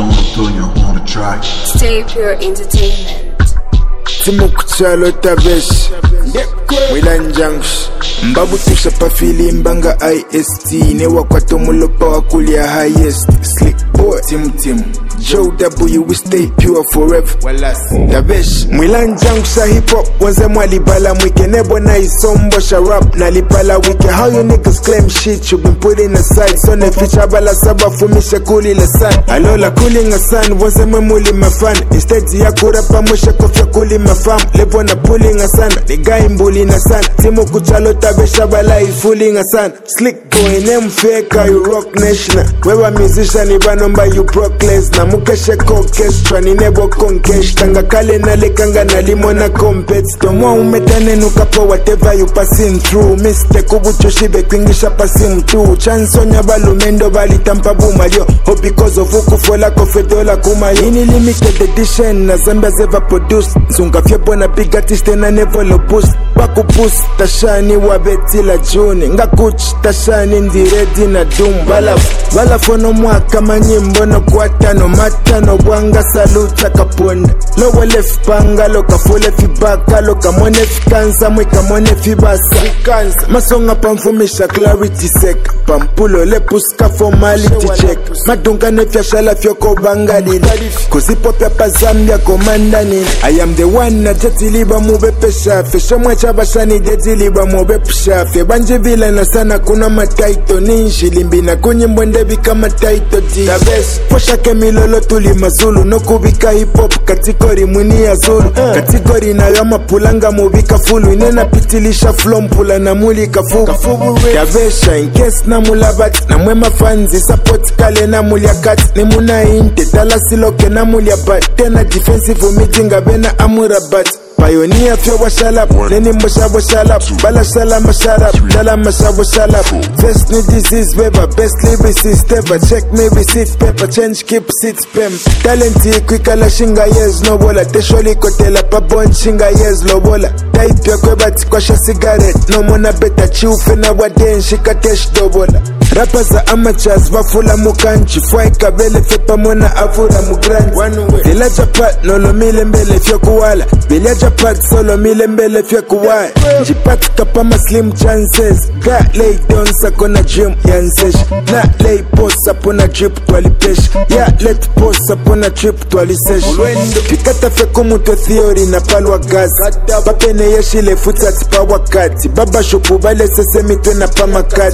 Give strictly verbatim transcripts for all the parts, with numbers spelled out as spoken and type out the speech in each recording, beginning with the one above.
Ozone Antonio on the track. Stay Pure Entertainment. Timuk chalo tabesh Mwilan Junks Mbabu tusha pa fili mbanga I S T Newa kwa tomulo pa wakuli ya highest Slick boy Tim Tim Joe W we stay pure forever Tabesh Mwilan Junks a hip hop Wanze mwali bala mwike Nebo na isombo sha rap Nalipala wike. How you niggas claim shit you been putting aside. So ne feature bala saba fumisha kuli la san Alola cooling a san Wanze mwe muli mafan Instead ya kurapa mwisha kofya kuli mafam Levo na pulling a san Niga imbuli na san Timu kuchalo tabesha bala is fooling a san Slick boy name fake you rock national. Wewa musician ibanomba you broke less. Na mukashe orchestra ni nebo conkesh. Tanga kale na lekanga na limona compets. Tomwa umetane nukapa whatever you passing through. Mistake ubucho shibe kwingisha passing through. Chansonya balumendo bali tampa bumalio. Oh because of ukufola kofedola kumayo. Ini limited edition na Zambia zeva produce. Zunga fiebo na big artist na never lo boost. Baku boost tashani wabeti la juni. Nga kuch tashani ndi ready na doom. Bala bala fono mwaka manyimbo no kwata no mata no wanga saluta kaponda. Lowe left panga loka fule fibaka loka mwone fikanza mwika mwone fibasa. Fikanza masonga pamfumisha clarity sec. Pampulo le puska formality check. Madunga nefya shala fyoko bangalila. Kuzipo pepa Zambia komanda nini. I am the one na jeti liba mube pesha. Fesho mwecha bashani jeti liba mube pesha. Fe banje vila na sana kuna mataito ninshi. Limbi na kunye mbwendevi kama taito di. Tabes posha kemilolo tuli mazulu. No kubika hip hop katikori mwini ya zulu. Katikori na yama pulanga mubika fulu. Inena pitilisha flow mpula na muli kafubu. Tabesha in case na mulabat. Na mwema fanzi support kale na mulia kat. Ni muna inte tala siloke na mulia bat. Tena defensive umijinga bena amura bat. Pioneer fyo wa shalap, neni mosha wa shalap. Bala shalama sharap, dala masha wa shalap. First ni disease weba, best lyricist ever. Check me receipt paper, change keep seats pem. Talenti kwikala shinga yes no bola. Tesholi kotela pa bon shinga yes lo bola. Type ya kweba tikwasha cigarette. No mona beta chiufe na waden shika tesh do bola. Rappers za amateurs wafula mukanchi. Fwai kabele fepa mona avura mugranti. Vila japat nolo mile mbele fyo kuwala. Vila japat solo mile mbele fyo kuwala. Jipat kapama slim chances. Ga lay down sakona gym yansesh. Na lay post upon a drip twalipesh. Ya let post upon a trip twalisesh. Fikata feko muto theory na palwa gas. Papene yeshile futat pa wakati. Baba shopu bale sesemi tuna pa makati.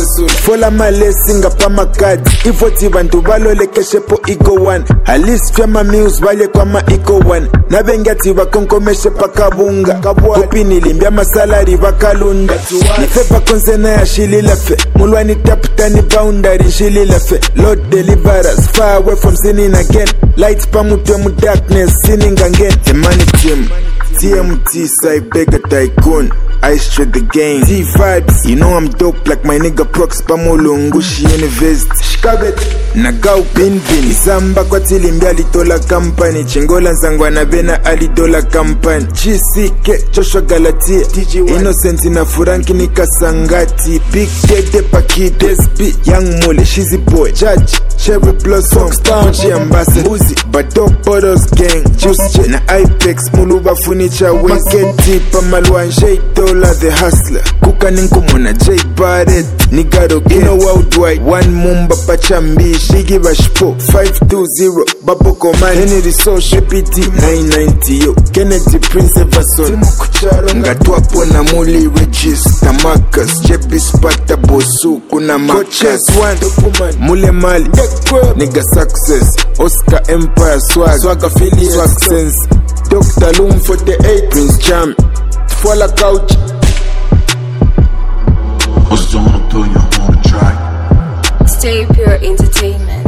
Fola malesinga pa makadi. Ivoti bantu balo lekeshe po ego one. Alis fyama muse bale kwa ma ego one. Nabengati wakonkomeshe pa kabunga. Kupini limbia masalari wakalunda. Nifepa konsena ya shili lefe. Mulwani taputani boundary shili lefe. Lord deliver us far away from sinning again. Lights pa mutwe mu darkness sinning again. The money team T M T Saibega Tycoon. I straight the game. T vibes, you know I'm dope like my nigga Prox Pamulungushi University. Shikabet, Nagau Bin Bin. Zamba kwa tilimbi alitola company. Chingola Nzangwana Bena alidola company. G C K, Joshua Galatia. Innocent na Furanki Nikasangati. Big Dede Paki, S B, Young Mole, Shizzy Boy, Judge, Cherry Blossom, Mochi Ambassador, Uzi, Badok Bottles Gang, Juice J, na Ipex, Muluba Furniture, Market Tip, Pamalwan, Shaito. The hustler, Kuka Ninkumona, J Barrett, Nigaro, Kino Worldwide, One Mumba Pachambi, Shigi Bashpo, five two zero, Baboko Man, Henry Social P T, nine ninety, yo, Kennedy Prince Everson, Ngatwapo na Muli Regis, Tamakas, Jebi Spata Bosu, Kuna Makas, One, Mule Mali, Nigga Success, Oscar Empire Swag, Swag Affiliate, Swag Sense, Doctor Loom forty-eight, Prince Jam, Fola couch. Ozone Antonio on the track. Stay Pure Entertainment.